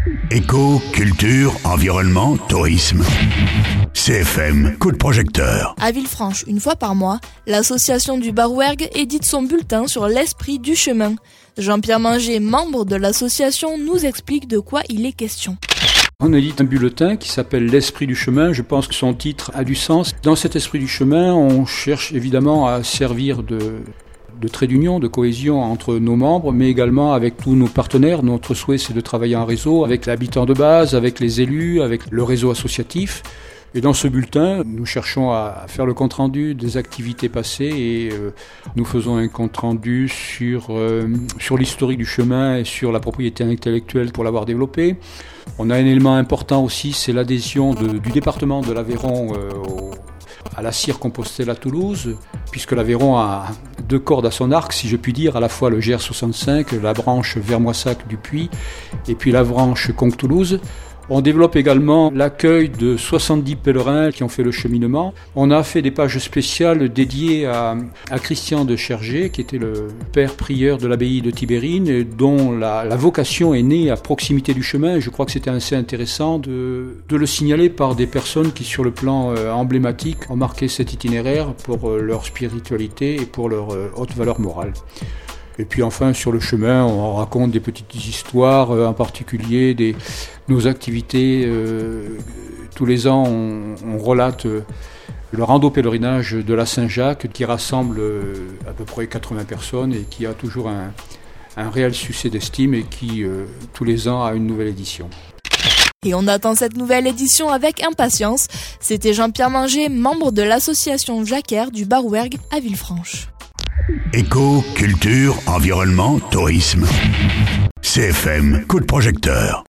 Éco, culture, environnement, tourisme. CFM, coup de projecteur. À Villefranche, une fois par mois, l'association du Barouergue édite son bulletin sur l'esprit du chemin. Jean-Pierre Manger, membre de l'association, nous explique de quoi il est question. On édite un bulletin qui s'appelle l'esprit du chemin. Je pense que son titre a du sens. Dans cet esprit du chemin, on cherche évidemment à servir de trait d'union, de cohésion entre nos membres, mais également avec tous nos partenaires. Notre souhait, c'est de travailler en réseau avec l'habitant de base, avec les élus, avec le réseau associatif. Et dans ce bulletin, nous cherchons à faire le compte-rendu des activités passées et nous faisons un compte-rendu sur l'historique du chemin et sur la propriété intellectuelle pour l'avoir développé. On a un élément important aussi, c'est l'adhésion du département de l'Aveyron à la Cire Compostelle à Toulouse, puisque l'Aveyron a deux cordes à son arc, si je puis dire, à la fois le GR65, la branche Vermoissac du Puy, et puis la branche Conques-Toulouse. On développe également l'accueil de 70 pèlerins qui ont fait le cheminement. On a fait des pages spéciales dédiées à Christian de Chergé, qui était le père prieur de l'abbaye de Tibérine, dont la vocation est née à proximité du chemin. Je crois que c'était assez intéressant de le signaler par des personnes qui, sur le plan emblématique, ont marqué cet itinéraire pour leur spiritualité et pour leur haute valeur morale. Et puis enfin, sur le chemin, on raconte des petites histoires, en particulier nos activités. Tous les ans, on relate le rando-pèlerinage de la Saint-Jacques qui rassemble à peu près 80 personnes et qui a toujours un réel succès d'estime et qui, tous les ans, a une nouvelle édition. Et on attend cette nouvelle édition avec impatience. C'était Jean-Pierre Manger, membre de l'association Jacquère du Barouergue à Villefranche. Éco, culture, environnement, tourisme. CFM, coup de projecteur.